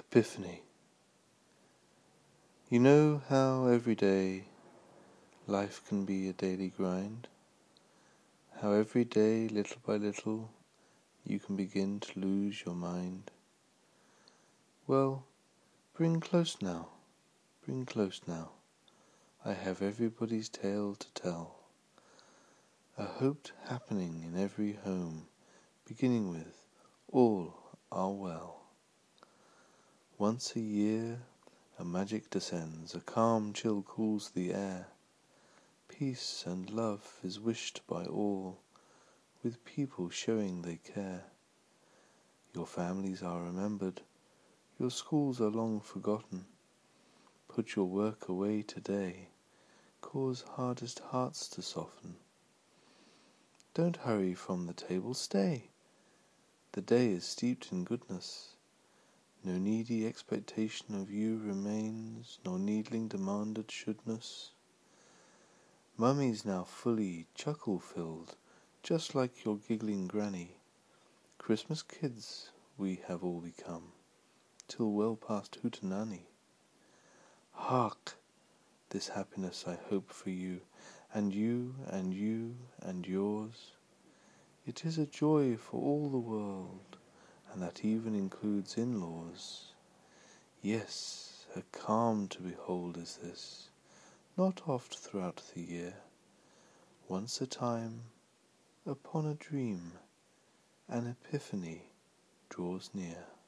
Epiphany. You know how every day life can be a daily grind? How every day, little by little, you can begin to lose your mind? Well, bring close now, I have everybody's tale to tell. A hoped happening in every home, beginning with all are well. Once a year a magic descends, a calm chill cools the air. Peace and love is wished by all, with people showing they care. Your families are remembered, your schools are long forgotten. Put your work away today, cause hardest hearts to soften. Don't hurry from the table, stay. The day is steeped in goodness. No needy expectation of you remains, nor needling demanded shouldness. Mummy's now fully chuckle-filled, just like your giggling granny. Christmas kids we have all become, till well past hootenanny. Hark! This happiness I hope for you, and you, and you, and yours. It is a joy for all the world, and that even includes in-laws. Yes, a calm to behold is this, not oft throughout the year. Once a time, upon a dream, an epiphany draws near.